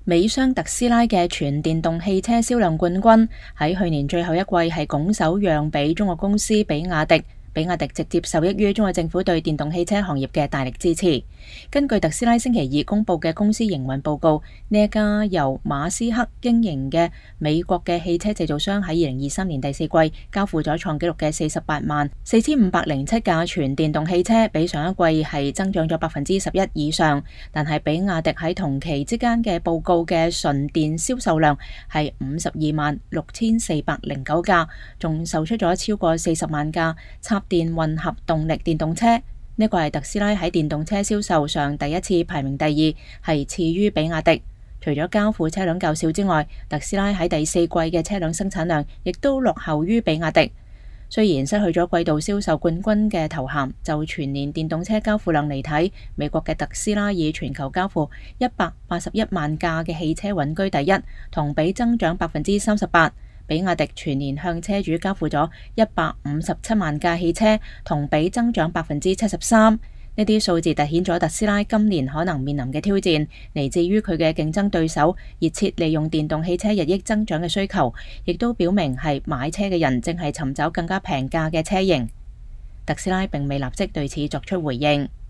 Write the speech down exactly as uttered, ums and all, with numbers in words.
美商特斯拉嘅全電動汽車銷量冠軍喺去年最後一季係拱手讓俾中國公司比亞迪。比亞迪直接受益於中國政府對電動汽車行業嘅大力支持。根據特斯拉星期二公佈嘅公司營運報告，呢一家由馬斯克經營嘅美國嘅汽車製造商喺二零二三年第四季交付咗創紀錄嘅四十八萬四千五百零七架全電動汽車，比上一季係增長咗百分之十一以上。但係比亞迪喺同期之間嘅報告嘅純電銷售量係五十二萬六千四百零九架，仲售出咗超過四十萬架插電混合動力電動車。呢個係特斯拉喺電動車銷售上第一次排名第二，係次於比亞迪。除咗交付車輛較少之外，特斯拉喺第四季嘅車輛生產量亦都落後於比亞迪。雖然失去咗季度銷售冠軍嘅頭銜，就全年電動車交付量嚟睇，美國嘅特斯拉以全球交付一百八十一萬架嘅汽車穩居第一，同比增長百分之三十八。比亞迪全年向車主交付咗一百五十七萬架汽車，同比增長百分之七十三。呢啲數字凸顯咗特斯拉今年可能面臨嘅挑戰，嚟自於佢嘅競爭對手熱切利用電動汽車日益增長嘅需求，亦都表明係買車嘅人正係尋找更加平價嘅車型。特斯拉並未立即對此作出回應。